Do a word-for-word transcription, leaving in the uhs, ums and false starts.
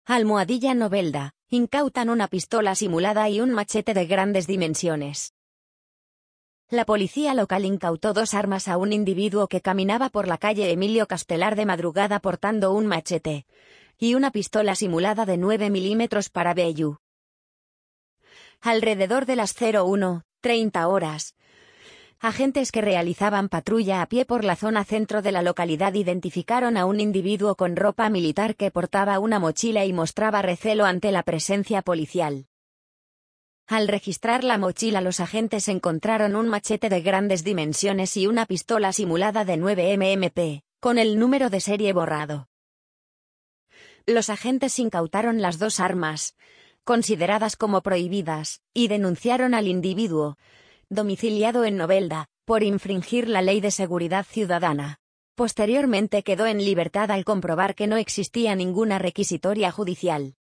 Almohadilla Novelda, incautan una pistola simulada y un machete de grandes dimensiones. La policía local incautó dos armas a un individuo que caminaba por la calle Emilio Castelar de madrugada portando un machete y una pistola simulada de nueve milímetros para Bellu. Alrededor de las cero uno treinta horas, agentes que realizaban patrulla a pie por la zona centro de la localidad identificaron a un individuo con ropa militar que portaba una mochila y mostraba recelo ante la presencia policial. Al registrar la mochila, los agentes encontraron un machete de grandes dimensiones y una pistola simulada de nueve milímetros, con el número de serie borrado. Los agentes incautaron las dos armas, consideradas como prohibidas, y denunciaron al individuo, domiciliado en Novelda, por infringir la Ley de Seguridad Ciudadana. Posteriormente quedó en libertad al comprobar que no existía ninguna requisitoria judicial.